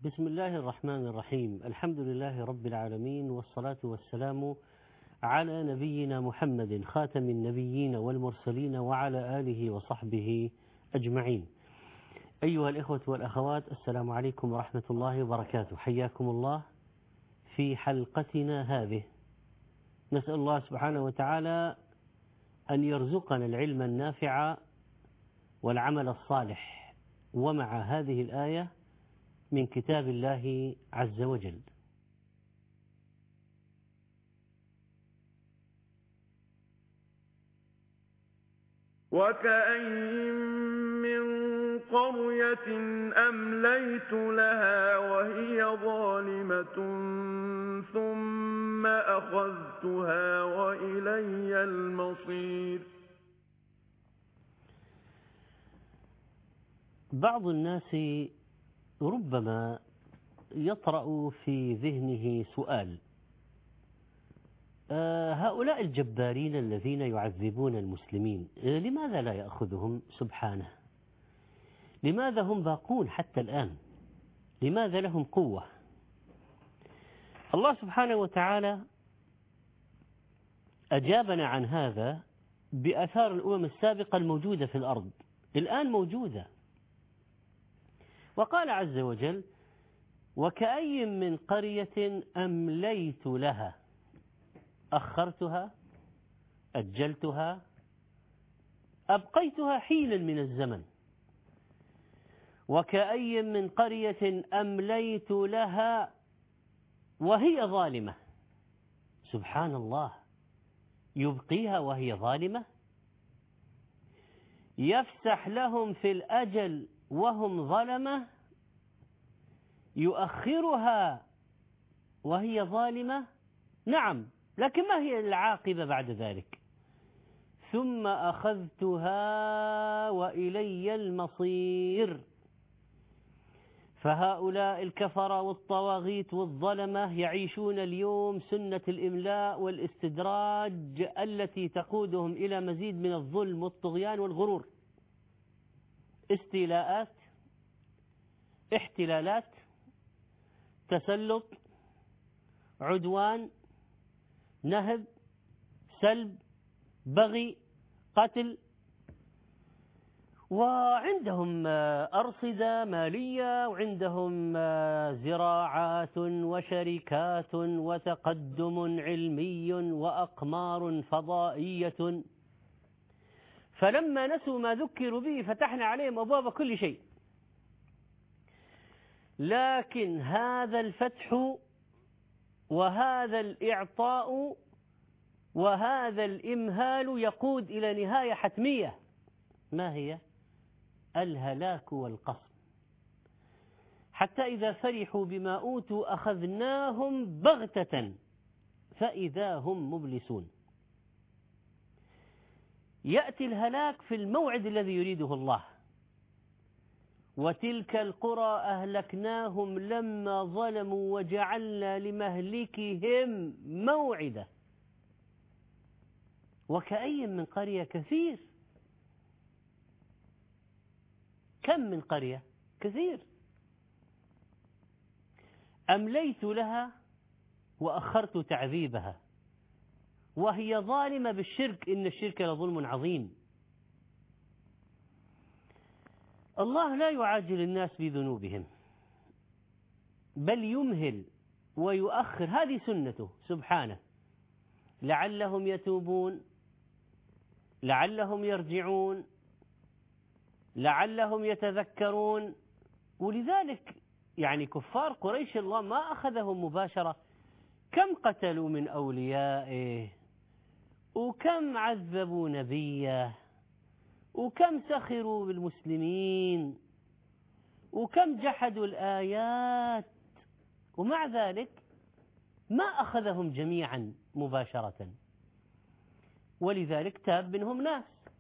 بسم الله الرحمن الرحيم. الحمد لله رب العالمين، والصلاة والسلام على نبينا محمد خاتم النبيين والمرسلين وعلى آله وصحبه أجمعين. أيها الإخوة والأخوات، السلام عليكم ورحمة الله وبركاته. حياكم الله في حلقتنا هذه. نسأل الله سبحانه وتعالى أن يرزقنا العلم النافع والعمل الصالح، ومع هذه الآية من كتاب الله عز وجل. وكأين من قرية أمليت لها وهي ظالمة ثم أخذتها وإلي المصير. بعض الناس ربما يطرأ في ذهنه سؤال: هؤلاء الجبارين الذين يعذبون المسلمين لماذا لا يأخذهم سبحانه؟ لماذا هم باقون حتى الآن؟ لماذا لهم قوة؟ الله سبحانه وتعالى أجابنا عن هذا بآثار الأمم السابقة الموجودة في الأرض، الآن موجودة. وقال عز وجل: وكأي من قرية أمليت لها، أخرتها، أجلتها، أبقيتها حينا من الزمن. وكأي من قرية أمليت لها وهي ظالمة. سبحان الله، يبقيها وهي ظالمة؟ يفسح لهم في الأجل وهم ظلمة؟ يؤخرها وهي ظالمة؟ نعم، لكن ما هي العاقبة بعد ذلك؟ ثم أخذتها وإلي المصير. فهؤلاء الكفرة والطواغيت والظلمة يعيشون اليوم سنة الإملاء والاستدراج التي تقودهم إلى مزيد من الظلم والطغيان والغرور. استيلاءات، احتلالات، تسلط، عدوان، نهب، سلب، بغي، قتل، وعندهم أرصدة مالية، وعندهم زراعات وشركات وتقدم علمي وأقمار فضائية. فلما نسوا ما ذكروا به فتحنا عليهم أبواب كل شيء. لكن هذا الفتح وهذا الإعطاء وهذا الإمهال يقود إلى نهاية حتمية. ما هي؟ الهلاك والقصف. حتى إذا فرحوا بما أوتوا أخذناهم بغتة فإذا هم مبلسون. يأتي الهلاك في الموعد الذي يريده الله. وتلك القرى أهلكناهم لما ظلموا وجعلنا لمهلكهم موعدا. وكأي من قرية، كثير. كم من قرية؟ كثير. أمليت لها وأخرت تعذيبها وهي ظالمة بالشرك، إن الشرك لظلم عظيم. الله لا يعاجل الناس بذنوبهم، بل يمهل ويؤخر. هذه سنته سبحانه، لعلهم يتوبون، لعلهم يرجعون، لعلهم يتذكرون. ولذلك يعني كفار قريش الله ما أخذهم مباشرة. كم قتلوا من أوليائه، وكم عذبوا نبيه، وكم سخروا بالمسلمين، وكم جحدوا الآيات، ومع ذلك ما أخذهم جميعا مباشرة. ولذلك تاب منهم ناس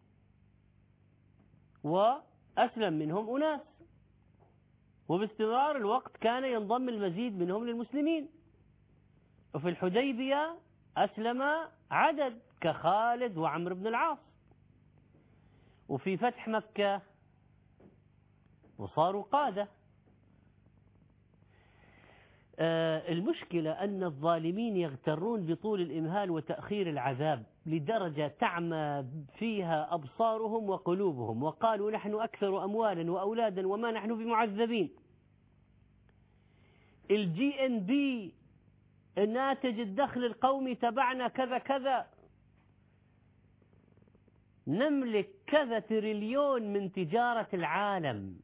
وأسلم منهم أناس، وباستمرار الوقت كان ينضم المزيد منهم للمسلمين. وفي الحديبية أسلم عدد كخالد وعمر بن العاص، وفي فتح مكة وصاروا قادة. المشكلة أن الظالمين يغترون بطول الإمهال وتأخير العذاب لدرجة تعمى فيها أبصارهم وقلوبهم، وقالوا نحن أكثر أموالا وأولادا وما نحن بمعذبين. الGNB الناتج الدخل القومي تبعنا كذا كذا، نملك كذا تريليون من تجارة العالم،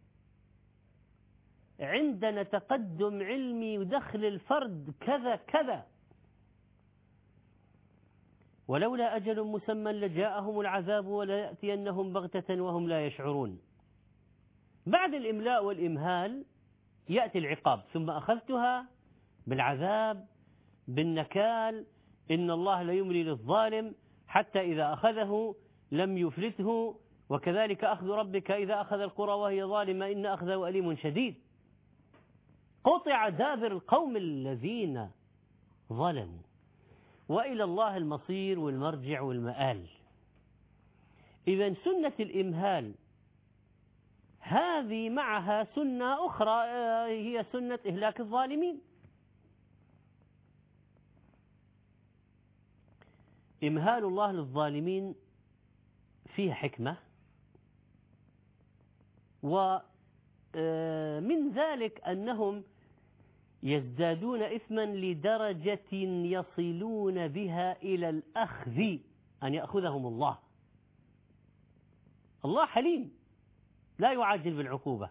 عندنا تقدم علمي ودخل الفرد كذا كذا، ولولا أجل مسمى لجاءهم العذاب ولا يأتينهم بغتة وهم لا يشعرون. بعد الإملاء والإمهال يأتي العقاب، ثم أخذتها بالعذاب بالنكال. إن الله لا يملي للظالم حتى إذا أخذه لم يفلته، وكذلك أخذ ربك إذا أخذ القرى وهي ظالمة إن أخذه أليم شديد. قطع دابر القوم الذين ظلموا، وإلى الله المصير والمرجع والمآل. إذن سنة الإمهال هذه معها سنة أخرى، هي سنة إهلاك الظالمين. إمهال الله للظالمين فيه حكمة، ومن ذلك أنهم يزدادون إثما لدرجة يصلون بها إلى الأخذ، أن يأخذهم الله. الله حليم لا يعاجل بالعقوبة،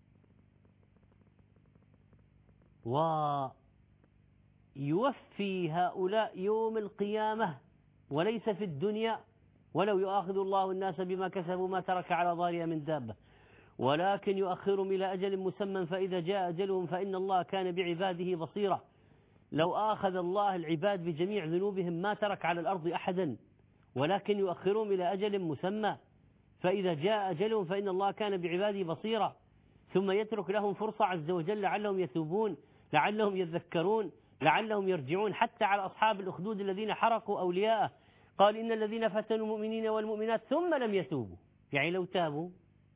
ويوفي هؤلاء يوم القيامة وليس في الدنيا. ولو يؤاخذ الله الناس بما كسبوا ما ترك على ظهرها من دابة ولكن يؤخرهم إلى أجل مسمى فإذا جاء أجلهم فإن الله كان بعباده بصيرا. لو آخذ الله العباد بجميع ذنوبهم ما ترك على الأرض أحدا، ولكن يؤخرهم إلى أجل مسمى فإذا جاء أجلهم فإن الله كان بعباده بصيرا، ثم يترك لهم فرصة عز وجل لعلهم يتوبون، لعلهم يذكرون، لعلهم يرجعون. حتى على أصحاب الأخدود الذين حرقوا أولياءه قال إن الذين فتنوا المؤمنين والمؤمنات ثم لم يتوبوا، يعني لو تابوا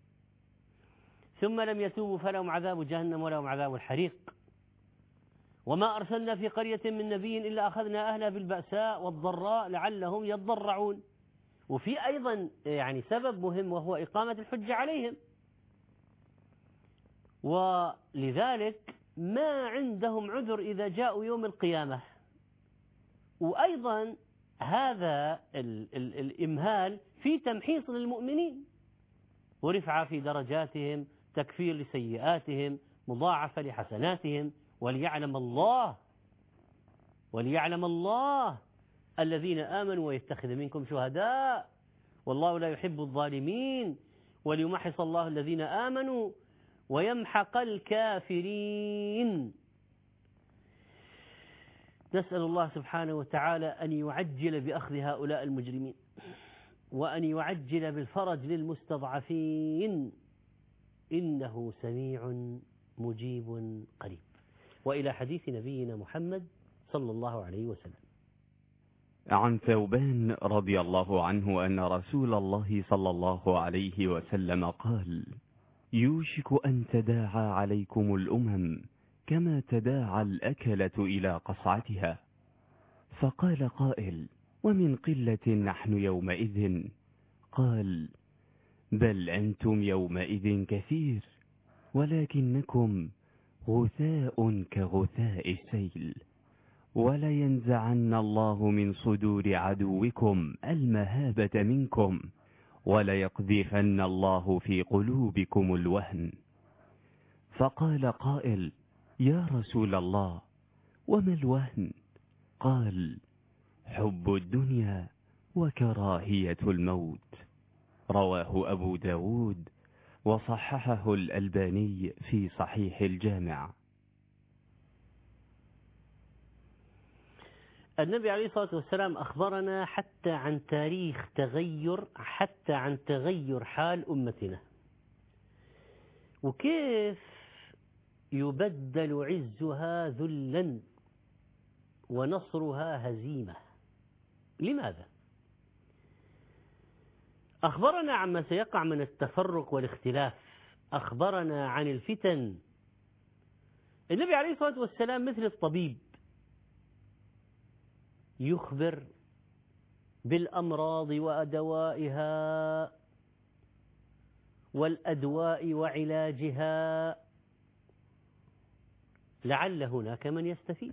ثم لم يتوبوا فلهم عذاب جهنم ولهم عذاب الحريق. وما أرسلنا في قرية من نبي إلا أخذنا أهلها بالبأساء والضراء لعلهم يضرعون. وفي أيضا يعني سبب مهم وهو إقامة الحجة عليهم، ولذلك ما عندهم عذر إذا جاءوا يوم القيامة. وأيضا هذا الإمهال في تمحيص للمؤمنين ورفعة في درجاتهم، تكفير لسيئاتهم، مضاعفة لحسناتهم، وليعلم الله الذين آمنوا ويتخذ منكم شهداء والله لا يحب الظالمين وليمحص الله الذين آمنوا ويمحق الكافرين. نسأل الله سبحانه وتعالى أن يعجل بأخذ هؤلاء المجرمين، وأن يعجل بالفرج للمستضعفين، إنه سميع مجيب قريب. وإلى حديث نبينا محمد صلى الله عليه وسلم. عن ثوبان رضي الله عنه أن رسول الله صلى الله عليه وسلم قال: يوشك أن تداعى عليكم الأمم كما تداعى الأكلة إلى قصعتها. فقال قائل: ومن قلة نحن يومئذ؟ قال: بل أنتم يومئذ كثير ولكنكم غثاء كغثاء السيل. ولينزعن الله من صدور عدوكم المهابة منكم وليقذفن الله في قلوبكم الوهن. فقال قائل: يا رسول الله وما الوهن؟ قال: حب الدنيا وكراهية الموت. رواه أبو داود وصححه الألباني في صحيح الجامع. النبي عليه الصلاة والسلام أخبرنا حتى عن تاريخ تغير حال أمتنا، وكيف يبدل عزها ذلا ونصرها هزيمة. لماذا؟ أخبرنا عما سيقع من التفرق والاختلاف، أخبرنا عن الفتن النبي عليه الصلاة والسلام مثل الطبيب يخبر بالأمراض وأدوائها والأدواء وعلاجها، لعل هناك من يستفيد.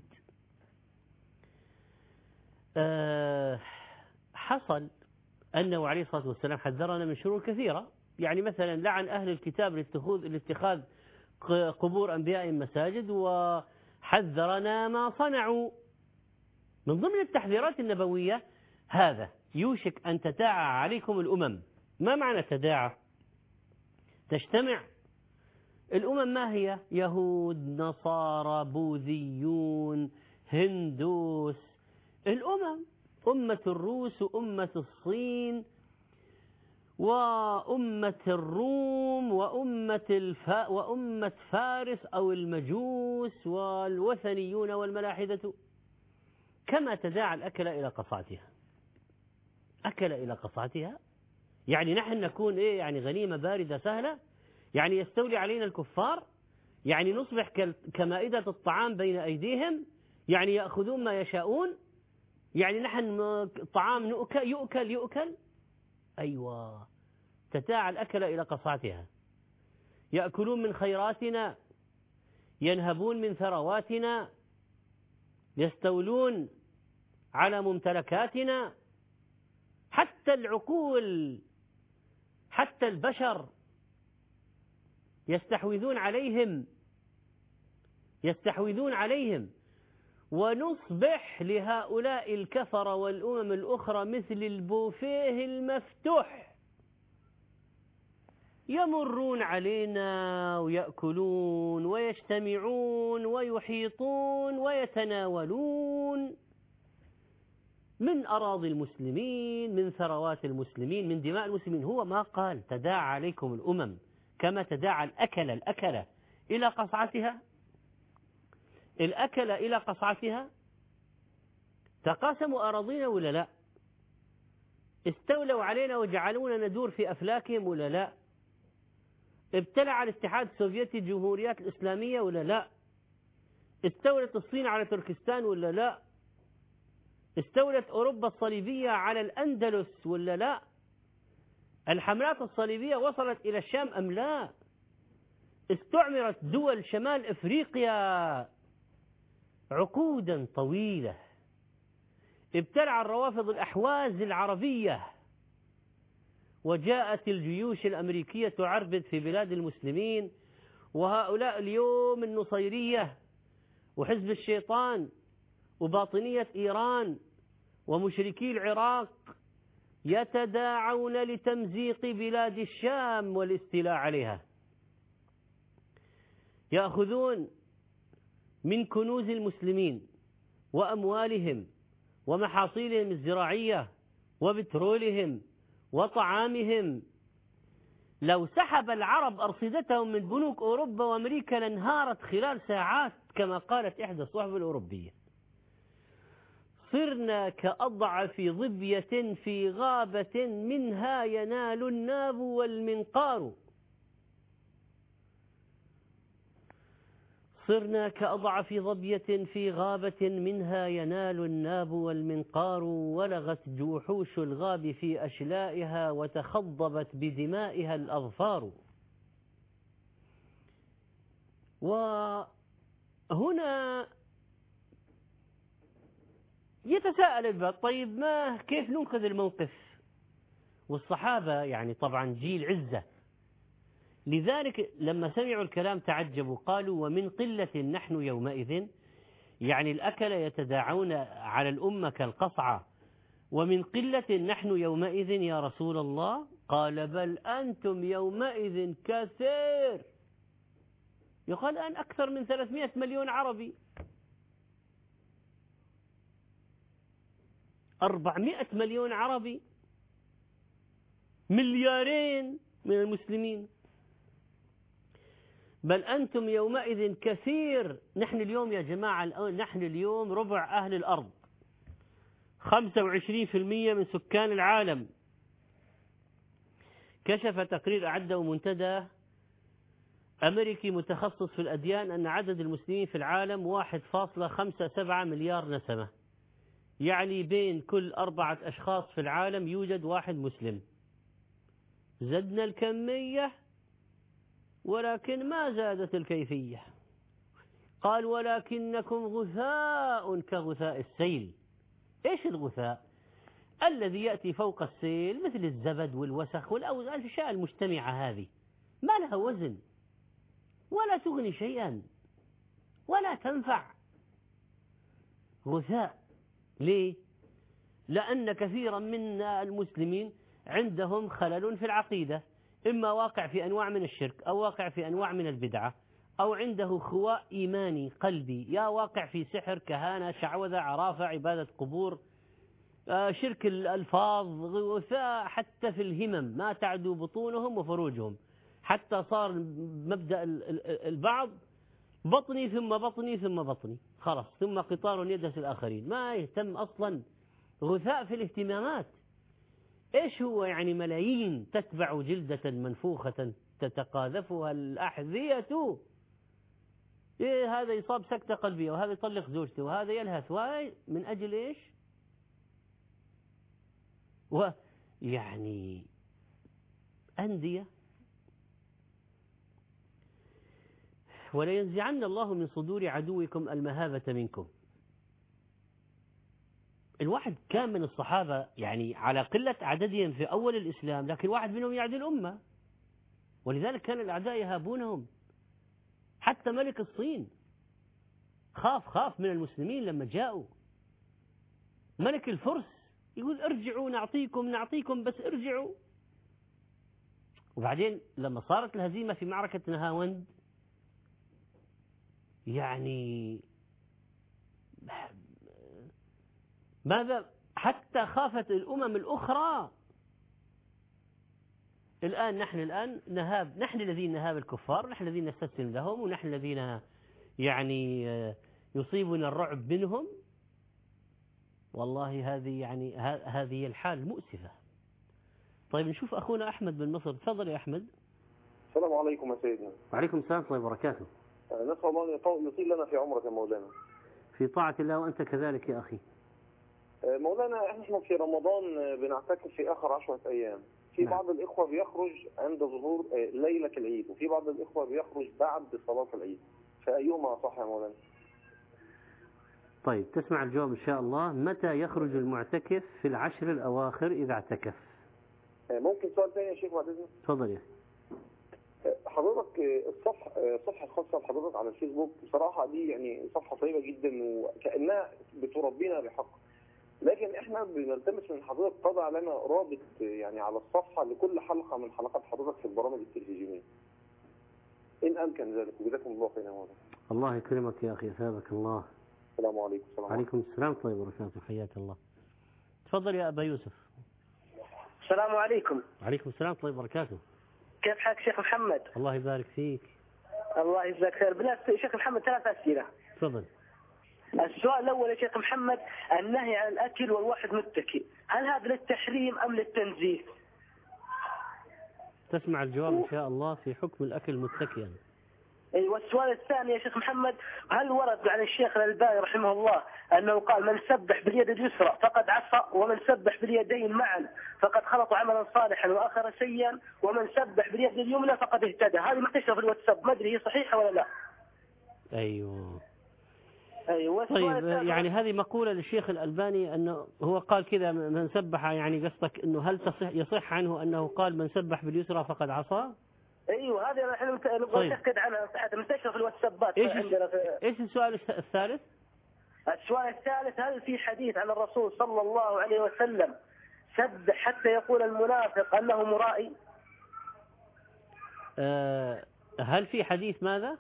حصل أنه عليه الصلاة والسلام حذرنا من شرور كثيرة، يعني مثلا لعن أهل الكتاب لاتخاذ قبور أنبيائهم مساجد، وحذرنا ما صنعوا. من ضمن التحذيرات النبوية هذا: يوشك أن تداعى عليكم الأمم. ما معنى تداعى؟ تجتمع الأمم. ما هي؟ يهود، نصارى، بوذيون، هندوس. الأمم: أمة الروس وأمة الصين وأمة الروم وأمة فارس أو المجوس والوثنيون والملاحدة. كما تداعى الأكل إلى قصعتها. أكل إلى قصعتها يعني نحن نكون يعني غنيمة باردة سهلة، يعني يستولي علينا الكفار، يعني نصبح كمائدة الطعام بين أيديهم، يعني يأخذون ما يشاءون، يعني نحن طعام يؤكل. أيوة، تداعى الأكل إلى قصعتها. يأكلون من خيراتنا، ينهبون من ثرواتنا، يستولون على ممتلكاتنا، حتى العقول، حتى البشر يستحوذون عليهم، ونصبح لهؤلاء الكفر والأمم الأخرى مثل البوفيه المفتوح، يمرون علينا ويأكلون ويجتمعون ويحيطون ويتناولون من أراضي المسلمين، من ثروات المسلمين، من دماء المسلمين. هو ما قال تداعى عليكم الأمم كما تداعى الأكل إلى قصعتها؟ الأكل إلى قصعتها. تقاسموا أراضينا ولا لا؟ استولوا علينا وجعلونا ندور في أفلاكهم ولا لا؟ ابتلع الاتحاد السوفيتي الجمهوريات الإسلامية ولا لا؟ استولت الصين على تركستان ولا لا؟ استولت أوروبا الصليبية على الأندلس ولا لا؟ الحملات الصليبية وصلت إلى الشام أم لا؟ استعمرت دول شمال إفريقيا عقودا طويلة. ابتلع الروافض الأحواز العربية، وجاءت الجيوش الأمريكية تعربد في بلاد المسلمين، وهؤلاء اليوم النصيرية وحزب الشيطان وباطنية إيران ومشركي العراق يتداعون لتمزيق بلاد الشام والاستيلاء عليها. يأخذون من كنوز المسلمين وأموالهم ومحاصيلهم الزراعية وبترولهم وطعامهم. لو سحب العرب أرصدتهم من بنوك أوروبا وأمريكا لانهارت خلال ساعات، كما قالت إحدى الصحف الأوروبية: صرنا كأضعف ظبية في غابة منها ينال الناب والمنقار. صرنا كأضعف ظبية في غابة منها ينال الناب والمنقار، ولغت جوحوش الغاب في أشلائها وتخضبت بدمائها الأظفار. وهنا يتساءل البعض: طيب كيف ننقذ الموقف؟ والصحابة يعني طبعا جيل عزة، لذلك لما سمعوا الكلام تعجبوا، قالوا: ومن قلة نحن يومئذ، يعني الأكل يتداعون على الأمة كالقصعة، ومن قلة نحن يومئذ يا رسول الله؟ قال: بل أنتم يومئذ كثير. يقال الآن أكثر من 300 مليون عربي، 400 مليون عربي، مليارين من المسلمين. بل أنتم يومئذ كثير. نحن اليوم يا جماعة، نحن اليوم ربع أهل الأرض، 25% من سكان العالم. كشف تقرير أعده منتدى أمريكي متخصص في الأديان أن عدد المسلمين في العالم 1.57 مليار نسمة، يعني بين كل 4 أشخاص في العالم يوجد واحد مسلم. زدنا الكمية ولكن ما زادت الكيفية. قال ولكنكم غثاء كغثاء السيل. إيش الغثاء؟ الذي يأتي فوق السيل مثل الزبد والوسخ والأشياء المجتمعة هذه، ما لها وزن ولا تغني شيئا ولا تنفع. غثاء. ليه؟ لأن كثيرا من المسلمين عندهم خلل في العقيدة، إما واقع في أنواع من الشرك أو واقع في أنواع من البدعة، أو عنده خواء إيماني قلبي، يا واقع في سحر، كهانة، شعوذة، عرافة، عبادة قبور، شرك الألفاظ، غثاء حتى في الهمم، ما تعدو بطونهم وفروجهم، حتى صار مبدأ البعض بطني ثم بطني ثم بطني، خلاص، ثم قطار يدس الآخرين، ما يهتم أصلا. غثاء في الاهتمامات. إيش هو؟ يعني ملايين تتبع جلدة منفوخة تتقاذفها الأحذية. إيه هذا يصاب سكتة قلبية، وهذا يطلق زوجته، وهذا يلهث، وهذا من أجل إيش؟ ويعني أندية. ولينزعن الله من صدور عدوكم المهابة منكم. الواحد كان من الصحابة يعني على قلة عددهم في أول الإسلام، لكن واحد منهم يعدي الأمة، ولذلك كان الأعداء يهابونهم. حتى ملك الصين خاف من المسلمين لما جاءوا. ملك الفرس يقول ارجعوا نعطيكم بس ارجعوا. وبعدين لما صارت الهزيمة في معركة نهاوند، يعني ماذا؟ حتى خافت الأمم الأخرى. نحن نهاب، نحن الذين نهاب الكفار، نحن الذين نستسلم لهم، ونحن الذين يعني يصيبنا الرعب منهم. والله هذه الحال المؤسفة. طيب نشوف أخونا أحمد من مصر. تفضل يا أحمد. السلام عليكم يا سيدنا. وعليكم السلام ورحمة الله وبركاته. نسأل الله أن يطيل لنا في عمرك يا مولانا. في طاعة الله وأنت كذلك يا أخي. مولانا احنا في رمضان بنعتكف في آخر 10 أيام. في بعض الإخوة بيخرج عند ظهور ليلة العيد، وفي بعض الإخوة بيخرج بعد صلاة العيد، فأيهما صح يا مولانا؟ طيب تسمع الجواب إن شاء الله. متى يخرج المعتكف في العشر الأواخر إذا اعتكف؟ ممكن سؤال ثاني يا شيخ بعد إذنك؟ تفضل يا حضرتك الصفحة الخاصة بحضرتك على الفيسبوك بصراحة دي يعني صفحة طيبة جدا وكأنها بتربينا بحق، لكن احنا بنلتمس من حضرتك تضع لنا رابط يعني على الصفحة لكل حلقة من حلقات حضرتك في البرامج التلفزيونية إن أمكن ذلك. وجزاكم الله خيرا يا مولانا. الله يكرمك يا أخي، أثابك الله. السلام عليكم. وعليكم السلام ورحمة الله وبركاته. حياك الله. تفضل يا أبا يوسف. السلام عليكم. وعليكم السلام ورحمة الله وبركاته. كيف حالك شيخ محمد؟ الله يبارك فيك. الله يجزاك خير. بالله شيخ محمد 3 أسئلة. تفضل. السؤال الأول يا شيخ محمد، النهي عن الأكل والواحد متكئ، هل هذا للتحريم أم للتنزيه؟ تسمع الجواب إن شاء الله في حكم الأكل متكئا. والسؤال الثاني يا شيخ محمد، هل ورد عن الشيخ الألباني رحمه الله أنه قال من سبح باليد اليسرى فقد عصى، ومن سبح باليدين معا فقد خلط عملا صالحا وآخر سيئا، ومن سبح باليد اليمنى فقد اهتدى؟ هذه منتشرة في الواتساب، ما أدري هي صحيحة ولا لا. أيوه. طيب يعني هذه مقولة للشيخ الألباني أنه هو قال كذا من سبح، يعني قصدك أنه هل يصح عنه أنه قال من سبح باليسرى فقد عصى؟ ايوه هذه احنا نبغى نتاكد عنها صحتها، منتشره في الواتسابات عندنا. ايش السؤال الثالث؟ السؤال الثالث، هل في حديث عن الرسول صلى الله عليه وسلم سبح حتى يقول المنافق انه مرائي؟ هل في حديث ماذا؟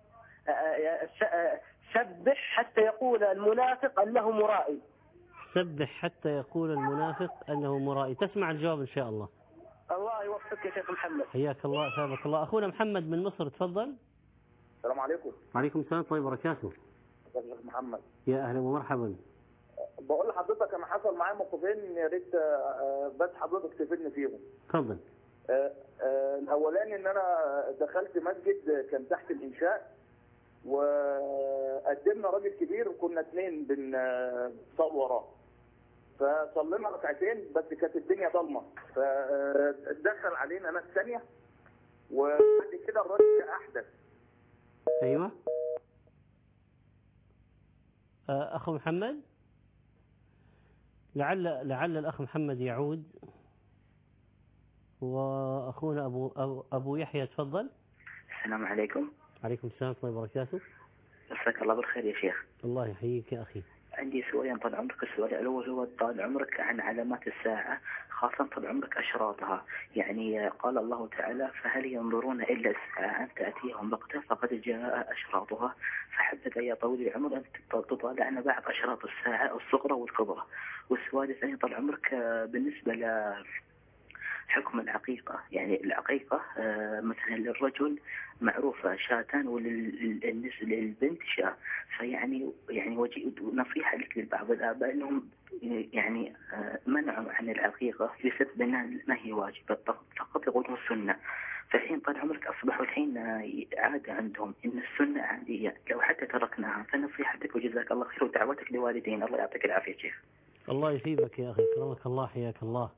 سبح حتى يقول المنافق انه مرائي. سبح حتى يقول المنافق انه مرائي. تسمع الجواب ان شاء الله. الله يوفقك يا شيخ محمد. حياك الله، ثابك الله. أخونا محمد من مصر. تفضل. السلام عليكم. وعليكم السلام ورحمة الله وبركاته. يا شيخ محمد. يا أهلا ومرحبا. بقول لحضرتك أنا حصل معايا موقفين يا ريت بس حضرتك تفيدني فيهم. تفضل. الاولاني ان انا دخلت مسجد كان تحت الانشاء، وقدمنا راجل كبير وكنا 2 بنصلي وراه، فصلينا ركعتين بس كانت الدنيا ضلمه، فدخل علينا ناس ثانيه وبعد كده الراجل احدث. ايوه اخو محمد، لعل الاخ محمد يعود. واخونا ابو يحيى تفضل. السلام عليكم. عليكم السلام ورحمه الله وبركاته. مساك الله بالخير يا شيخ. الله يحييك يا اخي. عندي سؤالين طال عمرك. السؤال الأول هو طال عمرك عن علامات الساعة، خاصة طال عمرك أشراطها. يعني قال الله تعالى: فهل ينظرون إلا الساعة أن تأتيهم بغتة فقد جاء أشراطها. فحبك يا طويل العمر أن تطالعنا بعض أشراط الساعة الصغرى والكبرى. والسؤال الثاني طال عمرك بالنسبة حكم العقيقة. يعني العقيقة مثلا للرجل معروفة شاتان وللبنت شاة، فيعني نصيحة لك لبعض الآباء أنهم يعني منعوا عن العقيقة بسبب أنها ما هي واجبة فقط يقولون السنة. فالحين طال عمرك أصبحوا الحين عادة عندهم إن السنة عادية، لو حتى تركناها. فنصيحتك وجزاك الله خير ودعوتك لوالدين. الله يعطيك العافية شيخ. الله يثيبك يا أخي، كرمك الله، حياك الله.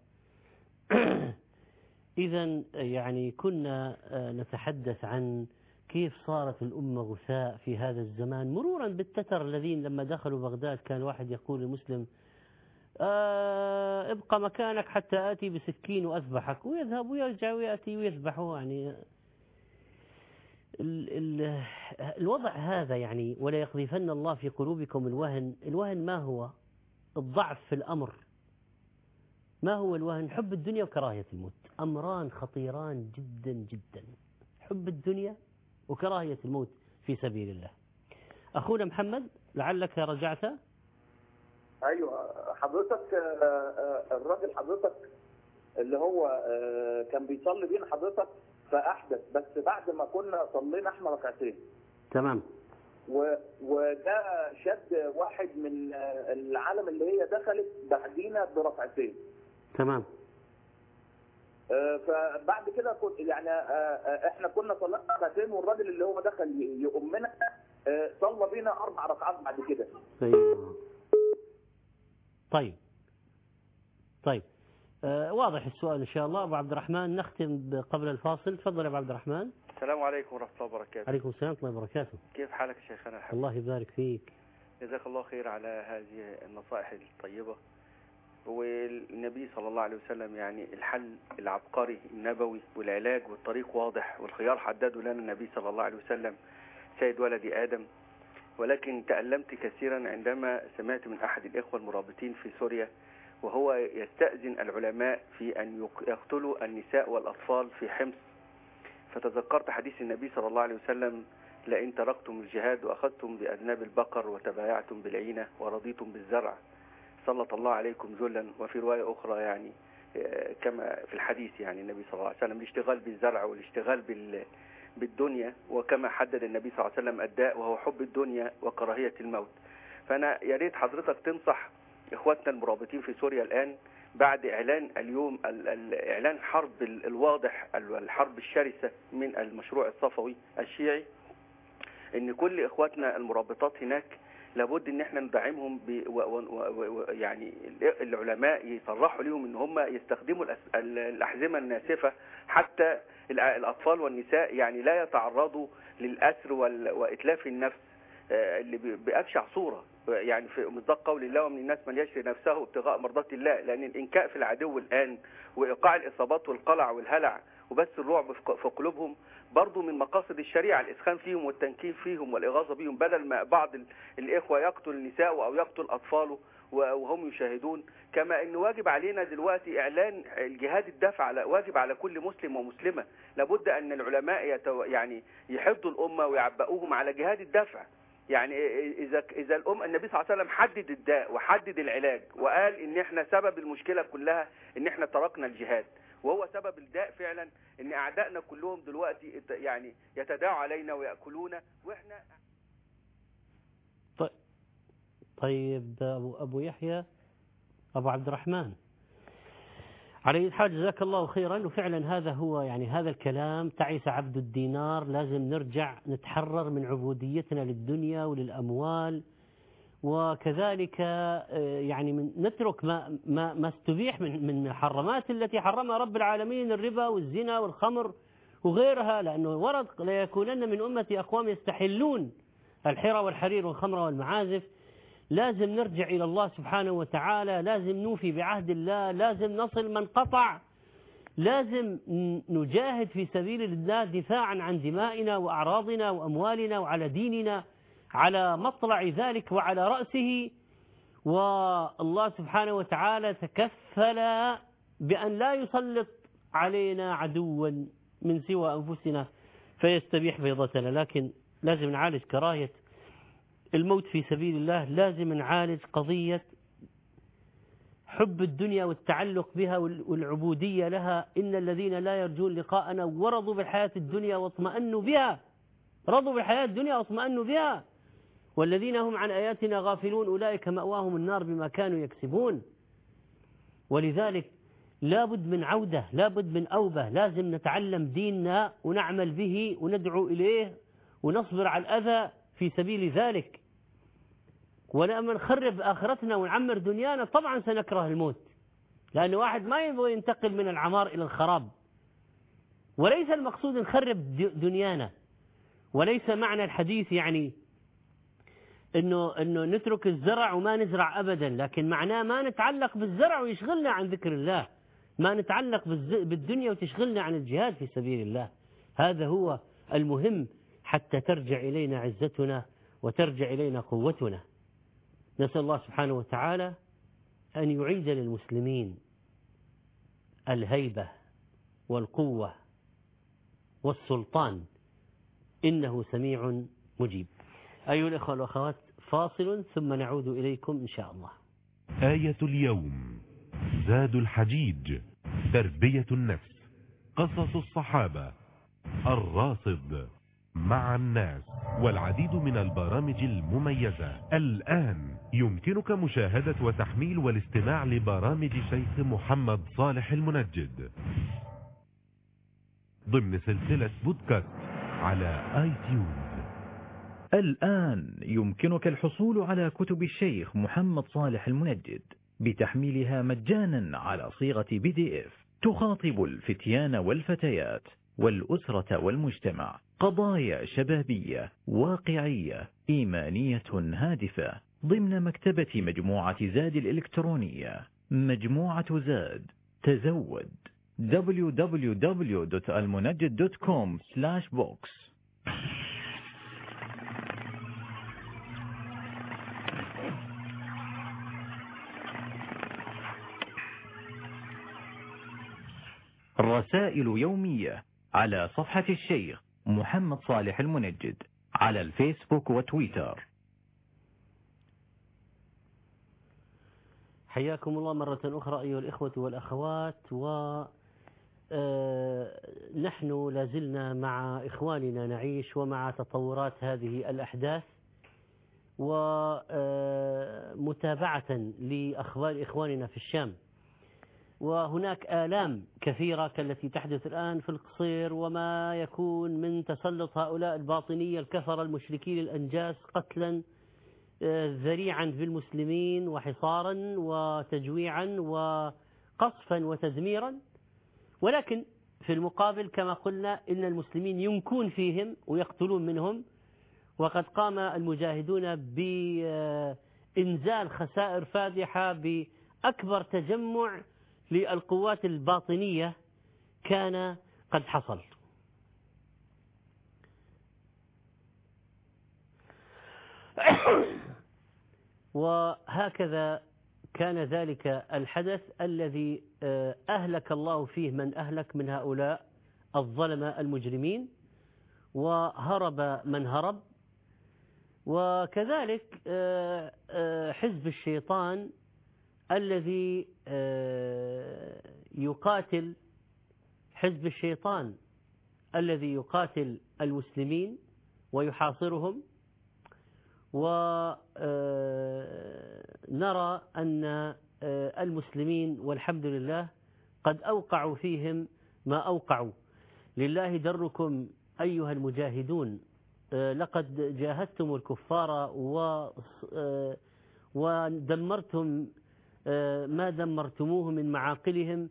إذا يعني كنا نتحدث عن كيف صارت الأمة غثاء في هذا الزمان، مرورا بالتتر الذين لما دخلوا بغداد كان واحد يقول للمسلم: ابقى مكانك حتى آتي بسكين وأذبحك، ويذهب ويرجع ويأتي ويذبحه. يعني الوضع هذا يعني. ولا يقذفن الله في قلوبكم الوهن. الوهن ما هو؟ الضعف في الأمر. ما هو الوهن؟ حب الدنيا وكراهية الموت، أمران خطيران جدا جدا، حب الدنيا وكراهية الموت في سبيل الله. أخونا محمد لعلك رجعت. ايوه حضرتك، الراجل حضرتك اللي هو كان بيصلي بينا حضرتك فاحدث، بس بعد ما كنا صلينا احنا ركعتين. تمام. وده شد واحد من العالم اللي هي دخلت بعدينا بركعتين. تمام. فبعد كده يعني احنا كنا صلينا ركعتين، والراجل اللي هو دخل يؤمنا صلى بينا 4 ركعات بعد كده. ايوه. طيب واضح السؤال ان شاء الله. ابو عبد الرحمن نختم قبل الفاصل. تفضل يا ابو عبد الرحمن. السلام عليكم ورحمة الله وبركاته. عليكم السلام ورحمة الله وبركاته. كيف حالك يا شيخنا الحبيب؟ الله يبارك فيك. جزاك الله خير على هذه النصائح الطيبة. والنبي صلى الله عليه وسلم يعني الحل العبقري النبوي والعلاج والطريق واضح، والخيار حدده لنا النبي صلى الله عليه وسلم سيد ولد آدم. ولكن تألمت كثيرا عندما سمعت من أحد الإخوة المرابطين في سوريا وهو يستأذن العلماء في أن يقتلوا النساء والأطفال في حمص. فتذكرت حديث النبي صلى الله عليه وسلم: لئن تركتم الجهاد وأخذتم بأذناب البقر وتبايعتم بالعينة ورضيتم بالزرع سلط الله عليكم ذلا. وفي رواية أخرى يعني كما في الحديث يعني النبي صلى الله عليه وسلم الاشتغال بالزرع والاشتغال بالدنيا، وكما حدد النبي صلى الله عليه وسلم الداء وهو حب الدنيا وكراهية الموت. فأنا يا ريت حضرتك تنصح إخواتنا المرابطين في سوريا الآن بعد إعلان اليوم إعلان حرب الواضح، الحرب الشرسة من المشروع الصفوي الشيعي، إن كل إخواتنا المرابطات هناك لابد إن احنا ندعمهم يعني العلماء يصرحوا لهم إن هم يستخدموا الأحزمة الناسفة حتى الأطفال والنساء يعني لا يتعرضوا للأسر وإتلاف النفس اللي بأبشع صورة. يعني في مصداق قول الله: ومن الناس من يشري نفسه ابتغاء مرضات الله. لأن الإنكاء في العدو الآن وإيقاع الإصابات والقلع والهلع وبث الرعب في قلوبهم برضو من مقاصد الشريعة، الإسخان فيهم والتنكيل فيهم والإغاظة بهم، بدل ما بعض الإخوة يقتل النساء أو يقتل أطفاله وهم يشاهدون. كما أن واجب علينا دلوقتي إعلان الجهاد الدفع، واجب على كل مسلم ومسلمة. لابد أن العلماء يعني يحضوا الأمة ويعبئوهم على جهاد الدفع. يعني إذا النبي صلى الله عليه وسلم حدد الداء وحدد العلاج وقال إن إحنا سبب المشكلة كلها إن إحنا تركنا الجهاد، وهو سبب الداء فعلا إن أعدائنا كلهم دلوقتي يعني يتداعوا علينا ويأكلونا وإحنا. طيب أبو يحيى، أبو عبد الرحمن، على أي حال جزاك الله خيرا. وفعلا هذا هو يعني هذا الكلام، تعيس عبد الدينار. لازم نرجع نتحرر من عبوديتنا للدنيا وللأموال، وكذلك يعني نترك ما استبيح من المحرمات التي حرمها رب العالمين، الربا والزنا والخمر وغيرها، لأنه ورد لا يكونن من أمتي أقوام يستحلون الحرى والحرير والخمر والمعازف. لازم نرجع إلى الله سبحانه وتعالى، لازم نوفي بعهد الله، لازم نصل من قطع، لازم نجاهد في سبيل الله دفاعا عن دمائنا وأعراضنا وأموالنا وعلى ديننا على مطلع ذلك وعلى رأسه. والله سبحانه وتعالى تكفل بأن لا يسلط علينا عدوا من سوى أنفسنا فيستبيح بيضتنا. لكن لازم نعالج كراهية الموت في سبيل الله، لازم نعالج قضية حب الدنيا والتعلق بها والعبودية لها. إن الذين لا يرجون لقاءنا ورضوا بالحياة الدنيا واطمأنوا بها، رضوا بالحياة الدنيا واطمأنوا بها، والذين هم عن آياتنا غافلون أولئك مأواهم النار بما كانوا يكسبون. ولذلك لابد من عودة، لابد من أوبة، لازم نتعلم ديننا ونعمل به وندعو إليه ونصبر على الأذى في سبيل ذلك. ولما نخرب آخرتنا ونعمر دنيانا طبعا سنكره الموت، لأن واحد ما يبغى ينتقل من العمار إلى الخراب. وليس المقصود نخرب دنيانا، وليس معنى الحديث يعني إنه نترك الزرع وما نزرع أبدا، لكن معناه ما نتعلق بالزرع ويشغلنا عن ذكر الله، ما نتعلق بالدنيا وتشغلنا عن الجهاد في سبيل الله. هذا هو المهم حتى ترجع إلينا عزتنا وترجع إلينا قوتنا. نسأل الله سبحانه وتعالى أن يعيد للمسلمين الهيبة والقوة والسلطان، إنه سميع مجيب. أيها الأخوة والأخوات، فاصل ثم نعود إليكم إن شاء الله. آية اليوم: زاد الحجيج، تربية النفس، قصص الصحابة، الراصد، مع الناس، والعديد من البرامج المميزة. الآن يمكنك مشاهدة وتحميل والاستماع لبرامج شيخ محمد صالح المنجد ضمن سلسلة بودكاست على iTunes. الآن يمكنك الحصول على كتب الشيخ محمد صالح المنجد بتحميلها مجانا على صيغة PDF، تخاطب الفتيان والفتيات والأسرة والمجتمع، قضايا شبابية واقعية إيمانية هادفة، ضمن مكتبة مجموعة زاد الإلكترونية. مجموعة زاد، تزود. www.almunajjid.com/books. رسائل يومية على صفحة الشيخ محمد صالح المنجد على الفيسبوك وتويتر. حياكم الله مرة أخرى أيها الإخوة والأخوات. نحن لازلنا مع إخواننا نعيش ومع تطورات هذه الأحداث ومتابعة لأخبار إخواننا في الشام. وهناك آلام كثيرة كالتي تحدث الآن في القصير، وما يكون من تسلط هؤلاء الباطنية الكفر المشركين الأنجاس قتلا ذريعا بالمسلمين وحصارا وتجويعا وقصفا وتدميرا. ولكن في المقابل كما قلنا إن المسلمين ينكون فيهم ويقتلون منهم، وقد قام المجاهدون بإنزال خسائر فادحة بأكبر تجمع للقوات الباطنية كان قد حصل. وهكذا كان ذلك الحدث الذي أهلك الله فيه من أهلك من هؤلاء الظلمة المجرمين، وهرب من هرب. وكذلك حزب الشيطان الذي يقاتل، حزب الشيطان الذي يقاتل المسلمين ويحاصرهم. ونرى أن المسلمين والحمد لله قد أوقعوا فيهم ما أوقعوا. لله دركم أيها المجاهدون، لقد جاهدتم الكفار ودمرتم ما دمرتموه من معاقلهم،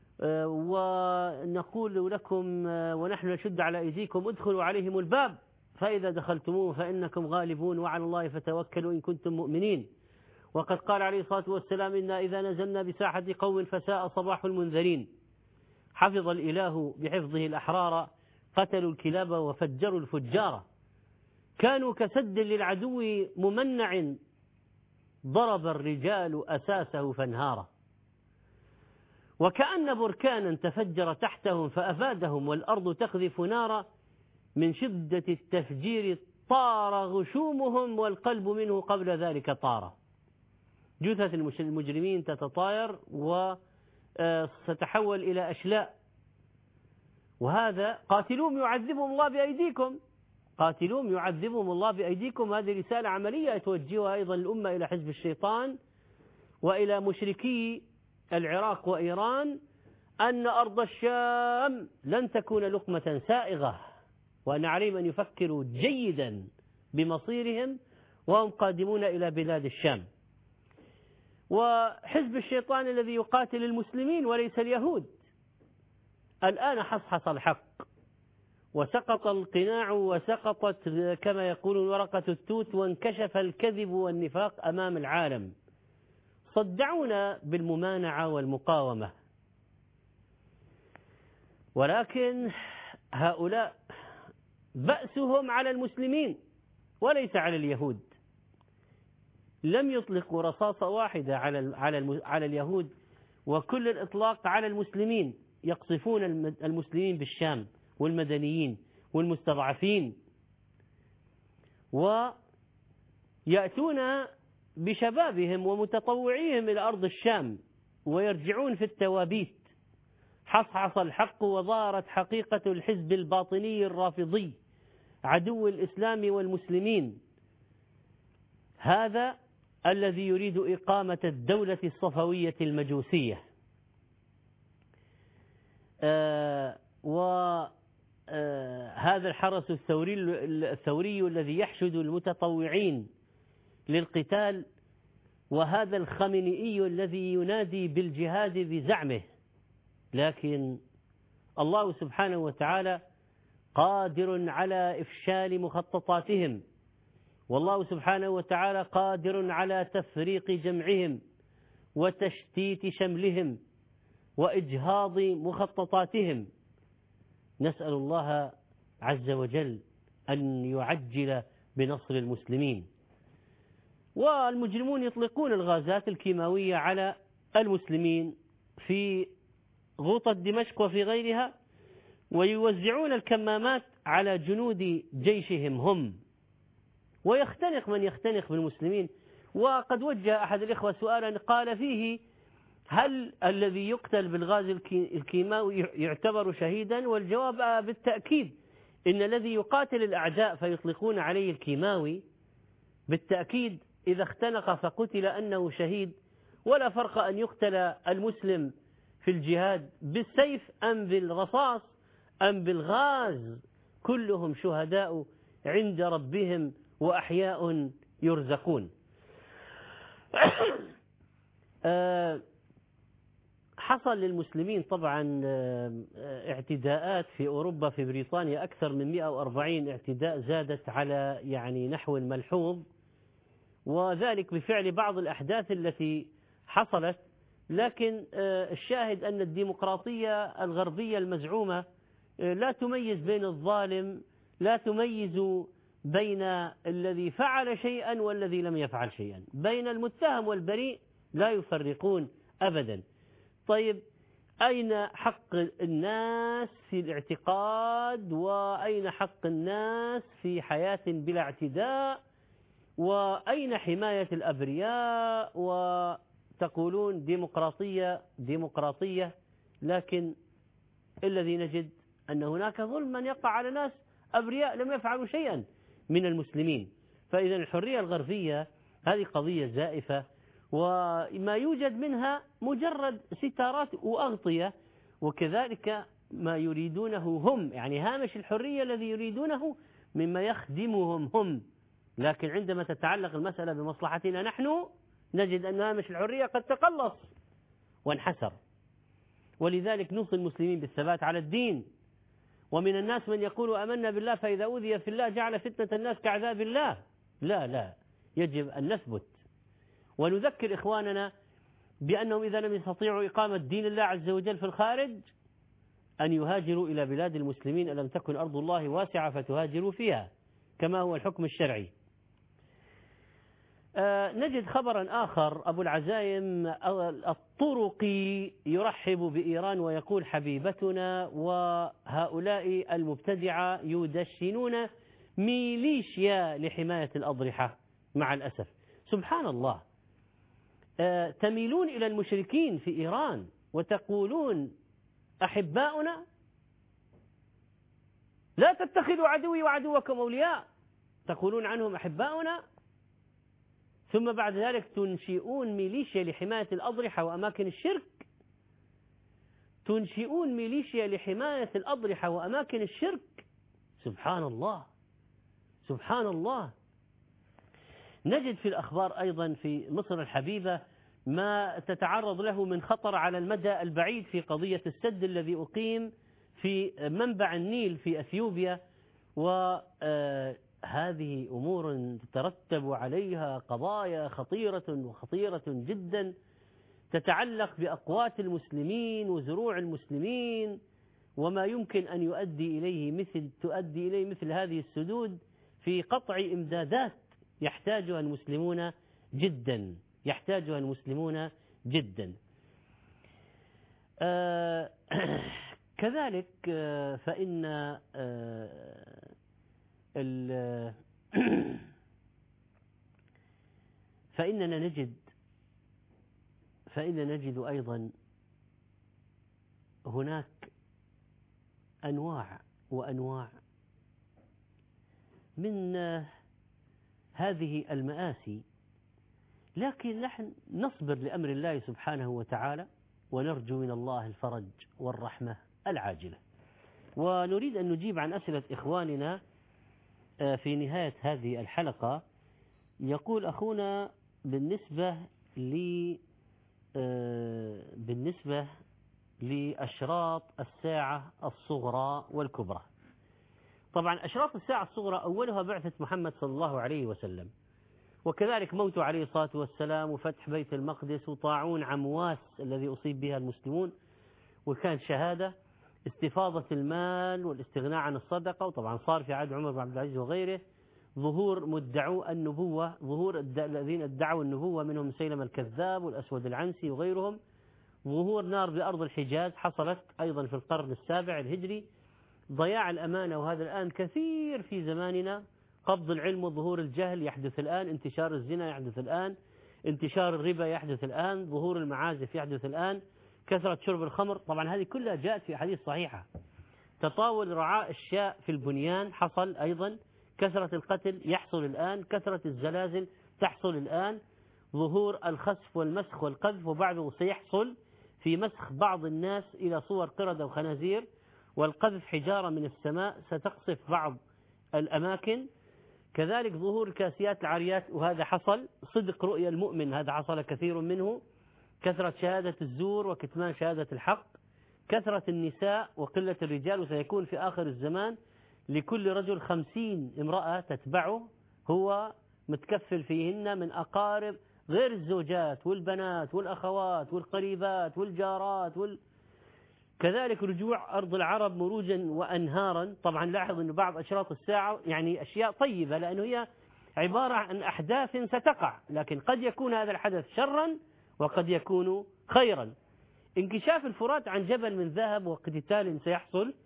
ونقول لكم ونحن نشد على أيديكم ادخلوا عليهم الباب فإذا دخلتموه فإنكم غالبون وعلى الله فتوكلوا إن كنتم مؤمنين. وقد قال عليه الصلاة والسلام إنا إذا نزلنا بساحة قوم فساء صباح المنذرين. حفظ الإله بحفظه الأحرار، قتلوا الكلاب وفجروا الفجار، كانوا كسد للعدو ممنع، ضرب الرجال أساسه فانهار. وكأن بركانا تفجر تحتهم فأفادهم والأرض تقذف نارا، من شدة التفجير طار غشومهم والقلب منه قبل ذلك طار. جثث المجرمين تتطاير وستتحول إلى أشلاء. وهذا قاتلوهم يعذبهم الله بأيديكم، قاتلوهم يعذبهم الله بأيديكم. هذه رسالة عملية توجهها أيضا الأمة إلى حزب الشيطان وإلى مشركي العراق وإيران، أن أرض الشام لن تكون لقمة سائغة، وأن عليهم أن يفكروا جيدا بمصيرهم وهم قادمون إلى بلاد الشام. وحزب الشيطان الذي يقاتل المسلمين وليس اليهود الآن حصحص الحق وسقط القناع وسقطت كما يقولون ورقة التوت، وانكشف الكذب والنفاق أمام العالم. صدعونا بالممانعة والمقاومة، ولكن هؤلاء بأسهم على المسلمين وليس على اليهود. لم يطلقوا رصاصة واحدة على اليهود، وكل الإطلاق على المسلمين، يقصفون المسلمين بالشام والمدنيين والمستضعفين، ويأتون بشبابهم ومتطوعيهم إلى أرض الشام ويرجعون في التوابيت. حصحص الحق وظهرت حقيقة الحزب الباطني الرافضي عدو الإسلام والمسلمين، هذا الذي يريد إقامة الدولة الصفوية المجوسية. وهذا الحرس الثوري الذي يحشد المتطوعين للقتال، وهذا الخمينئي الذي ينادي بالجهاد بزعمه. لكن الله سبحانه وتعالى قادر على إفشال مخططاتهم، والله سبحانه وتعالى قادر على تفريق جمعهم وتشتيت شملهم وإجهاض مخططاتهم. نسأل الله عز وجل أن يعجل بنصر المسلمين. والمجرمون يطلقون الغازات الكيماوية على المسلمين في غوطة دمشق وفي غيرها، ويوزعون الكمامات على جنود جيشهم هم، ويختنق من يختنق بالمسلمين. وقد وجه أحد الإخوة سؤالا قال فيه: هل الذي يقتل بالغاز الكيماوي يعتبر شهيدا؟ والجواب بالتأكيد إن الذي يقاتل الأعداء فيطلقون عليه الكيماوي بالتأكيد إذا اختنق فقتل أنه شهيد، ولا فرق أن يقتل المسلم في الجهاد بالسيف أم بالرصاص أم بالغاز، كلهم شهداء عند ربهم وأحياء يرزقون. حصل للمسلمين طبعا اعتداءات في أوروبا، في بريطانيا أكثر من 140 اعتداء زادت على نحو ملحوظ، وذلك بفعل بعض الأحداث التي حصلت. لكن الشاهد أن الديمقراطية الغربية المزعومة لا تميز بين الظالم، لا تميز بين الذي فعل شيئا والذي لم يفعل شيئا، بين المتهم والبريء لا يفرقون أبدا. طيب، أين حق الناس في الاعتقاد؟ وأين حق الناس في حياة بلا اعتداء؟ وأين حماية الأبرياء؟ وتقولون ديمقراطية ديمقراطية، لكن الذي نجد أن هناك ظلما يقع على ناس أبرياء لم يفعلوا شيئا من المسلمين. فإذا الحرية الغربية هذه قضية زائفة، وما يوجد منها مجرد ستارات وأغطية وكذلك ما يريدونه هم، يعني هامش الحرية الذي يريدونه مما يخدمهم هم، لكن عندما تتعلق المسألة بمصلحتنا نحن نجد أن هامش الحرية قد تقلص وانحسر. ولذلك نوصي المسلمين بالثبات على الدين. ومن الناس من يقول آمنا بالله فإذا أوذي في الله جعل فتنة الناس كعذاب الله. لا، يجب أن نثبت ونذكر إخواننا بأنهم إذا لم يستطيعوا إقامة دين الله عز وجل في الخارج أن يهاجروا إلى بلاد المسلمين، ألم تكن أرض الله واسعة فتهاجروا فيها كما هو الحكم الشرعي. نجد خبرا آخر، أبو العزايم الطرقي يرحب بإيران ويقول حبيبتنا، وهؤلاء المبتدعة يدشنون ميليشيا لحماية الأضرحة. مع الأسف سبحان الله، تميلون إلى المشركين في إيران وتقولون أحباؤنا، لا تتخذوا عدوي وعدوكم أولياء، تقولون عنهم أحباؤنا، ثم بعد ذلك تنشئون ميليشيا لحماية الأضرحة وأماكن الشرك. تنشئون ميليشيا لحماية الأضرحة وأماكن الشرك. سبحان الله سبحان الله. نجد في الأخبار أيضا في مصر الحبيبة ما تتعرض له من خطر على المدى البعيد في قضية السد الذي أقيم في منبع النيل في أثيوبيا، وهذه أمور تترتب عليها قضايا خطيرة جدا تتعلق بأقوات المسلمين وزروع المسلمين، وما يمكن أن تؤدي إليه مثل هذه السدود في قطع إمدادات يحتاجها المسلمون جدا. كذلك فإننا نجد أيضا هناك أنواع وأنواع من هذه المآسي، لكن نحن نصبر لأمر الله سبحانه وتعالى ونرجو من الله الفرج والرحمة العاجلة. ونريد أن نجيب عن أسئلة إخواننا في نهاية هذه الحلقة. يقول أخونا بالنسبة لأشراط الساعة الصغرى والكبرى. طبعا أشراط الساعة الصغرى أولها بعثة محمد صلى الله عليه وسلم، وكذلك موته عليه الصلاة والسلام، وفتح بيت المقدس، وطاعون عمواس الذي أصيب بها المسلمون وكان شهادة، استفاضة المال والاستغناء عن الصدقة، وطبعا صار في عهد عمر بن عبد العزيز وغيره، ظهور مدعو النبوة، ظهور الذين ادعوا النبوة منهم سيلمة الكذاب والأسود العنسي وغيرهم، ظهور نار بأرض الحجاز حصلت أيضا في القرن السابع الهجري، ضياع الأمانة وهذا الآن كثير في زماننا، قبض العلم وظهور الجهل يحدث الآن، انتشار الزنا يحدث الآن، انتشار الربا يحدث الآن، ظهور المعازف يحدث الآن، كثرة شرب الخمر. طبعا هذه كلها جاءت في أحاديث صحيحة. تطاول رعاء الشاء في البنيان حصل أيضا، كثرة القتل يحصل الآن، كثرة الزلازل تحصل الآن، ظهور الخسف والمسخ والقذف، وبعده سيحصل في مسخ بعض الناس إلى صور قردة وخنازير، والقذف حجارة من السماء ستقصف بعض الأماكن. كذلك ظهور الكاسيات العاريات وهذا حصل، صدق رؤيا المؤمن هذا حصل كثير منه، كثرة شهادة الزور وكتمان شهادة الحق، كثرة النساء وقلة الرجال، وسيكون في آخر الزمان لكل رجل 50 امرأة تتبعه هو متكفل فيهن من أقارب غير الزوجات والبنات والأخوات والقريبات والجارات كذلك رجوع أرض العرب مروجا وأنهارا. طبعا لاحظ أن بعض أشراط الساعة يعني أشياء طيبة، لأنه هي عبارة عن أحداث ستقع، لكن قد يكون هذا الحدث شرا وقد يكون خيرا. انكشاف الفرات عن جبل من ذهب واقتتال سيحصل،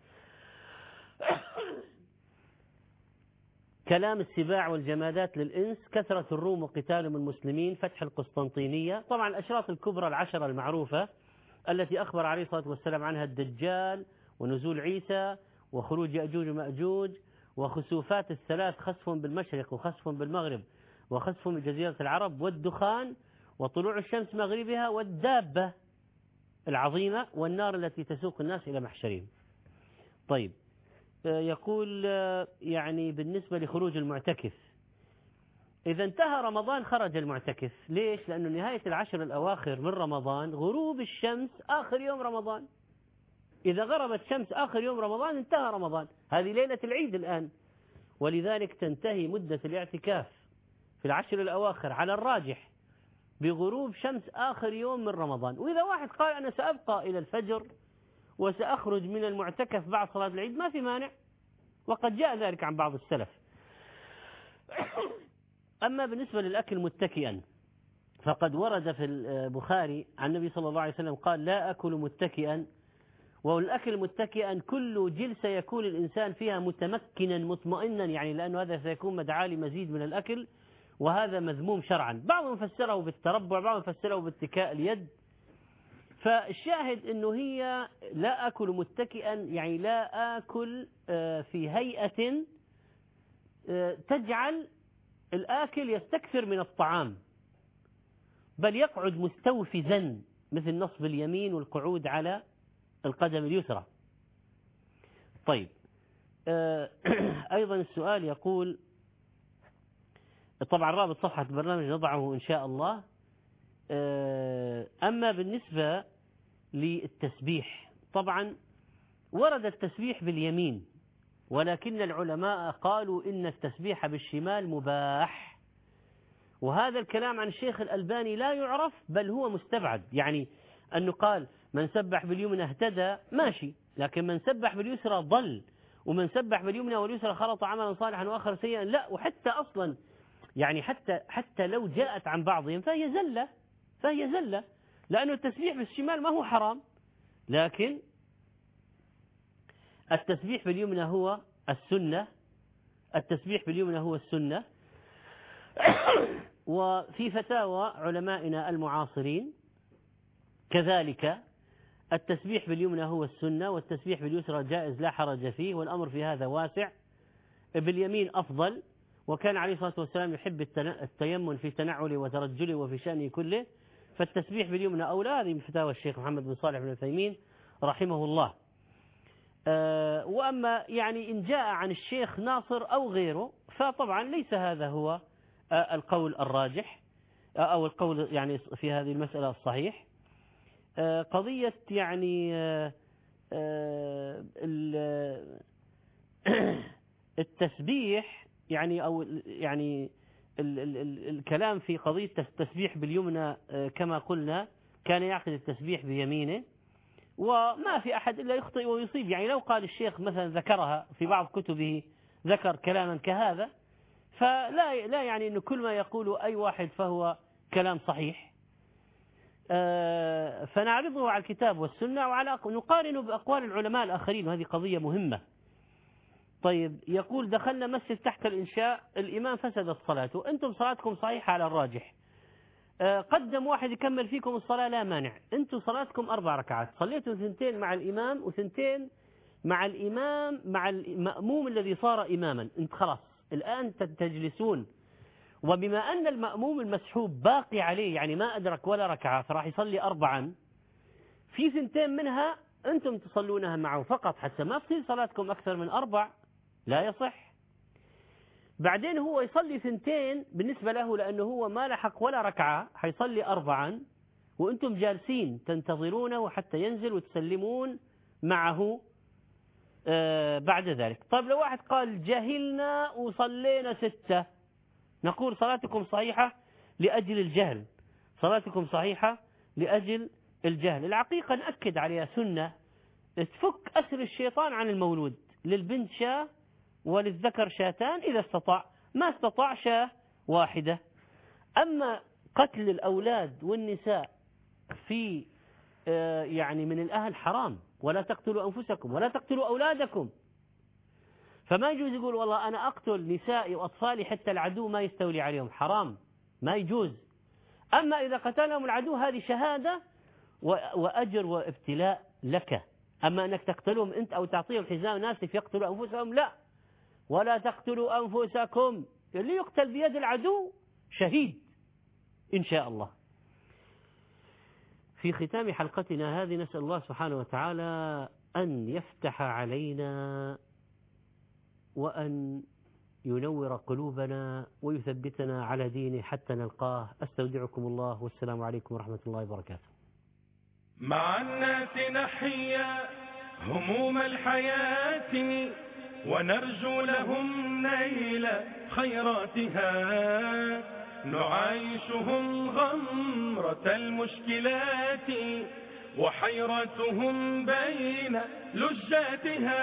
كلام السباع والجمادات للإنس، كثرة الروم وقتالهم المسلمين، فتح القسطنطينية. طبعا الأشراط الكبرى العشرة المعروفة التي أخبر عليه الصلاة والسلام عنها الدجال ونزول عيسى وخروج يأجوج ومأجوج وخسوفات الثلاث، خسف بالمشرق وخسف بالمغرب وخسف بجزيرة العرب، والدخان وطلوع الشمس مغربها، والدابة العظيمة والنار التي تسوق الناس إلى محشرهم. طيب، يقول يعني بالنسبة لخروج المعتكف، إذا انتهى رمضان خرج المعتكف. ليش؟ لأنه نهاية العشر الأواخر من رمضان غروب الشمس آخر يوم رمضان. إذا غربت شمس آخر يوم رمضان انتهى رمضان، هذه ليلة العيد الآن، ولذلك تنتهي مدة الاعتكاف في العشر الأواخر على الراجح بغروب شمس آخر يوم من رمضان. وإذا واحد قال أنا سأبقى إلى الفجر وسأخرج من المعتكف بعد صلاة العيد ما في مانع، وقد جاء ذلك عن بعض السلف. أما بالنسبة للأكل متكئا فقد ورد في البخاري عن النبي صلى الله عليه وسلم قال لا أكل متكئا، والأكل متكئا كل جلسة يكون الإنسان فيها متمكنا مطمئنا، يعني لأنه هذا سيكون مدعاة لمزيد من الأكل، وهذا مذموم شرعا. بعضهم فسره بالتربع، بعضهم فسره باتكاء اليد. فالشاهد أنه هي لا أكل متكئا، يعني لا أكل في هيئة تجعل الآكل يستكثر من الطعام، بل يقعد مستوفزا مثل نصب اليمين والقعود على القدم اليسرى. طيب، أيضا السؤال يقول، طبعا رابط صفحة البرنامج نضعه إن شاء الله. أما بالنسبة للتسبيح، طبعا ورد التسبيح باليمين، ولكن العلماء قالوا إن التسبيح بالشمال مباح، وهذا الكلام عن الشيخ الألباني لا يعرف بل هو مستبعد. يعني أنه قال من سبح باليمنى اهتدى ماشي، لكن من سبح باليسرى ضل، ومن سبح باليمنى واليسرى خلط عملا صالحا وآخر سيئا لا. وحتى أصلا يعني حتى لو جاءت عن بعضهم فهي زلة، لأنه التسبيح بالشمال ما هو حرام، لكن التسبيح باليمنى هو السنة. التسبيح باليمنى هو السنة. وفي فتاوى علمائنا المعاصرين كذلك التسبيح باليمنى هو السنة، والتسبيح باليسرى جائز لا حرج فيه، والأمر في هذا واسع. باليمين أفضل، وكان عليه الصلاة والسلام يحب التيمن في تنعله وترجله وفي شأنه كله، فالتسبيح باليمنى أولى. هذه من فتاوى الشيخ محمد بن صالح بن عثيمين رحمه الله. وأما يعني إن جاء عن الشيخ ناصر أو غيره فطبعا ليس هذا هو القول الراجح أو القول يعني في هذه المسألة الصحيح. قضية يعني التسبيح يعني أو يعني الكلام في قضية التسبيح باليمنى كما قلنا كان يعقد التسبيح بيمينه، وما في أحد إلا يخطئ ويصيب. يعني لو قال الشيخ مثلا ذكرها في بعض كتبه ذكر كلاما كهذا، فلا يعني أنه كل ما يقول أي واحد فهو كلام صحيح. فنعرضه على الكتاب والسنة نقارنه بأقوال العلماء الآخرين، وهذه قضية مهمة. طيب، يقول دخلنا مسجد تحت الإنشاء، الإمام فسدت صلاته، أنتم صلاتكم صحيحة على الراجح، قدم واحد يكمل فيكم الصلاة لا مانع، أنتم صلاتكم 4 ركعات، صليتوا 2 مع الإمام و2 مع الإمام مع المأموم الذي صار إماما، أنت خلاص الآن تجلسون. وبما أن المأموم المسحوب باقي عليه يعني ما أدرك ولا ركعة، فراح يصلي 4، في 2 منها أنتم تصلونها معه فقط حتى ما تصير صلاتكم أكثر من 4، لا يصح. بعدين هو يصلي 2 بالنسبة له لأنه هو ما لحق ولا ركعة، حيصلي 4 وأنتم جالسين تنتظرونه حتى ينزل وتسلمون معه بعد ذلك. طيب لو واحد قال جهلنا وصلينا 6، نقول صلاتكم صحيحة لأجل الجهل، صلاتكم صحيحة لأجل الجهل. العقيقة نأكد عليها سنة تفك أسر الشيطان عن المولود، للبنت شاة وللذكر شاتان إذا استطاع، ما استطاع شاة واحدة. أما قتل الأولاد والنساء في يعني من الأهل حرام، ولا تقتلوا أنفسكم ولا تقتلوا أولادكم، فما يجوز يقول والله أنا أقتل نسائي وأطفالي حتى العدو ما يستولي عليهم، حرام ما يجوز. أما إذا قتلهم العدو هذه شهادة وأجر وابتلاء لك. أما أنك تقتلهم أنت أو تعطيهم حزام ناسف يقتلوا أنفسهم، لا، ولا تقتلوا أنفسكم، اللي يقتل بيد العدو شهيد إن شاء الله. في ختام حلقتنا هذه نسأل الله سبحانه وتعالى أن يفتح علينا وأن ينور قلوبنا ويثبتنا على دينه حتى نلقاه. أستودعكم الله والسلام عليكم ورحمة الله وبركاته. مع الناس نحيا هموم الحياة ونرجو لهم نيل خيراتها، نعايشهم غمرة المشكلات وحيرتهم بين لجاتها،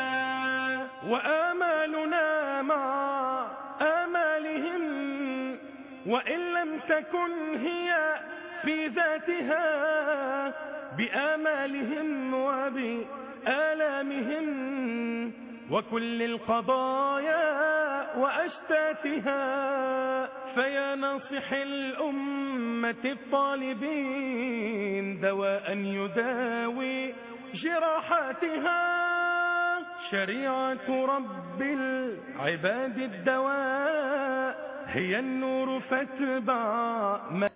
وآمالنا مع آمالهم وإن لم تكن هي في ذاتها، بآمالهم وبآلامهم وكل القضايا وأشتاتها. فيا ناصح الأمة الطالبين دواء يداوي جراحاتها، شريعة رب العباد الدواء هي النور فاتبع